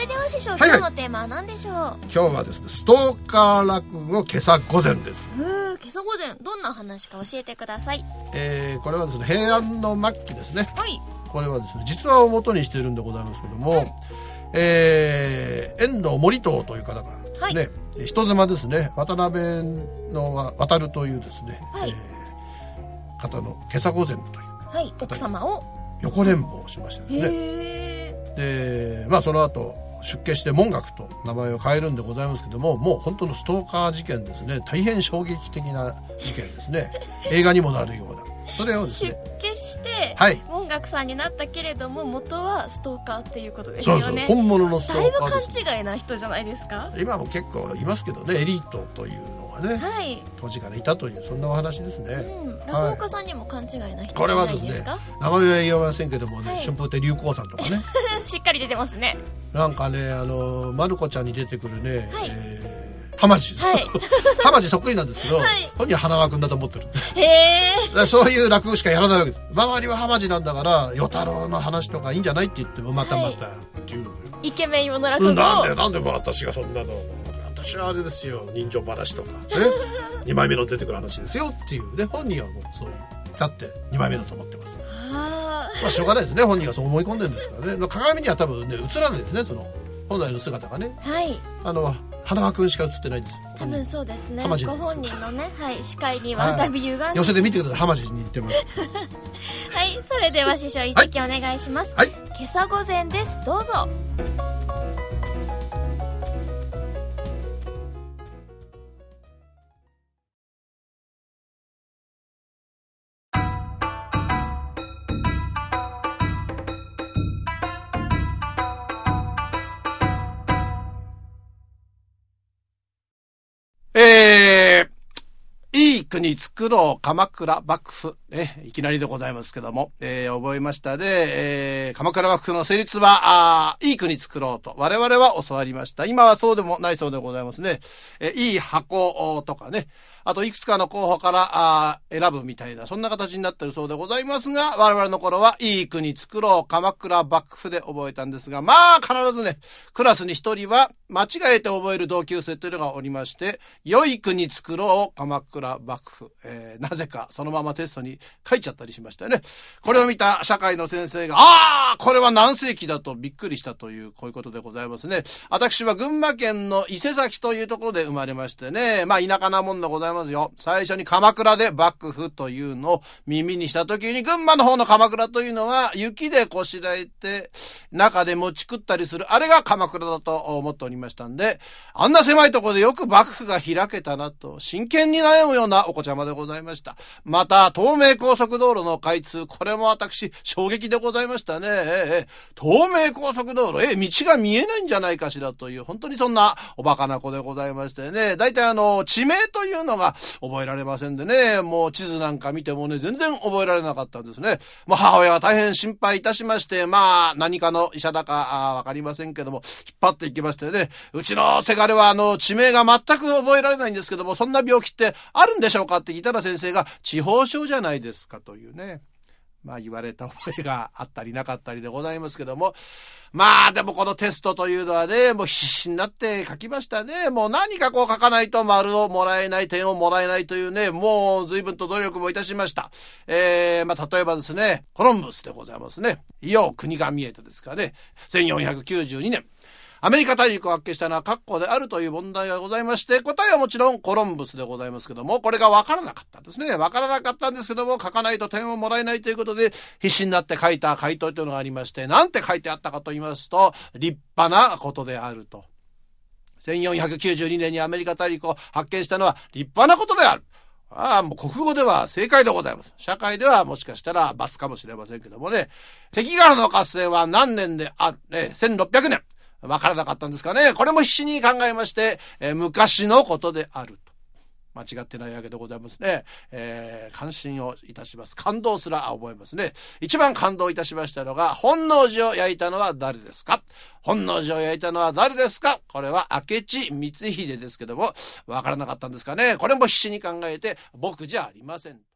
れでは師匠、 はいはい、 今日のテーマは何でしょう？ 今日はですね、ストーカー落語今朝御前です。 今朝御前、どんな話か教えてください。 これはですね、平安の末期ですね。 はい。 これはですね、実話を元にしているんでございますけども、遠藤盛遠という方がですね、人妻ですね、渡辺の渡るというですね、 はい、 方の今朝御前という、 はい、奥様を横恋慕しましてですね。で、まあその後出家して文学と名前を変えるんでございますけども、もう本当のストーカー事件ですね。大変衝撃的な事件ですね。映画にもなるような。それをですね、 出家して、 はい、 文学さんになったけれども元はストーカーっていうことですよね。 そうそう、本物のストーカーです。 だいぶ勘違いな人じゃないですか。 今も結構いますけどね、エリートというのがね、はい、当時からいたという、そんなお話ですね。 落語家さんにも勘違いな人じゃないですか。 これはですね、名前は言えませんけどもね、はい、春風亭流行さんとかねしっかり出てますね。なんかね、まる子ちゃんに出てくるね、はい、浜地です、はい、浜地そっくりなんですけど、はい、本人は花輪君だと思ってるんです。そういう落語しかやらないわけです。周りは浜地なんだから与太郎の話とかいいんじゃないって言っても、またっていう、 イケメン用の落語、 なんで私がそんなの、私はあれですよ、人情話とかね2枚目の出てくる話ですよっていうね、本人はもうそういうだって2枚目だと思ってます。まあしょうがないですね、本人がそう思い込んでるんですからね。鏡には多分ね映らないですね、その本来の姿がね。はい、花輪君しか映ってないんです。 多分そうですね。ご本人のね、はい、視界にはだいぶ歪んで、 寄せてみてください。浜地に似てますはい、それでは師匠一席お願いします。はい、今朝御前です。どうぞ。 いい国作ろう鎌倉幕府、ね、いきなりでございますけども、覚えましたで、鎌倉幕府の成立はいい国作ろうと我々は教わりました。今はそうでもないそうでございますね。いい箱とかね、あといくつかの候補から選ぶみたいな、そんな形になってるそうでございますが、我々の頃はいい国作ろう鎌倉幕府で覚えたんですが、まあ必ずね、クラスに一人は間違えて覚える同級生というのがおりまして、良い国作ろう鎌倉幕府、なぜかそのままテストに書いちゃったりしましたよね。これを見た社会の先生が、これは何世紀だとびっくりしたという、こういうことでございますね。私は群馬県の伊勢崎というところで生まれましてね、まあ田舎なもんでございますよ。最初に鎌倉で幕府というのを耳にした時に、群馬の方の鎌倉というのは雪でこしらえて中で餅食ったりする、あれが鎌倉だと思っておりましたんで、あんな狭いところでよく幕府が開けたなと真剣に悩むようなお子ちゃまでございました。また東名高速道路の開通、これも私衝撃でございましたね。東名高速道路、道が見えないんじゃないかしらという、本当にそんなおバカな子でございましてね。大体地名というのが覚えられませんでね、もう地図なんか見てもね、全然覚えられなかったんですね。もう母親は大変心配いたしまして、まあ何かの医者だかわかりませんけども、引っ張っていきましてね、うちのせがれは地名が全く覚えられないんですけども、そんな病気ってあるんでしょうかって聞いたら、先生が地方症じゃないですかというね、まあ言われた覚えがあったりなかったりでございますけども、まあでもこのテストというのはね、もう必死になって書きましたね。もう何かこう書かないと丸をもらえない、点をもらえないというね、もう随分と努力もいたしました。まあ例えばですね、コロンブスでございますね。いよ国が見えてですからね、1492年。アメリカ大陸を発見したのはカッコであるという問題がございまして、答えはもちろんコロンブスでございますけども、これが分からなかったんですね。分からなかったんですけども、書かないと点をもらえないということで、必死になって書いた回答というのがありまして、なんて書いてあったかと言いますと、立派なことであると。1492年にアメリカ大陸を発見したのは立派なことである。もう国語では正解でございます。社会ではもしかしたら罰かもしれませんけどもね。関ヶ原の合戦は何年である、1600年。わからなかったんですかね。これも必死に考えまして、昔のことであると。間違ってないわけでございますね。感心をいたします。感動すら覚えますね。一番感動いたしましたのが、本能寺を焼いたのは誰ですか？本能寺を焼いたのは誰ですか？これは明智光秀ですけども、わからなかったんですかね。これも必死に考えて、僕じゃありません。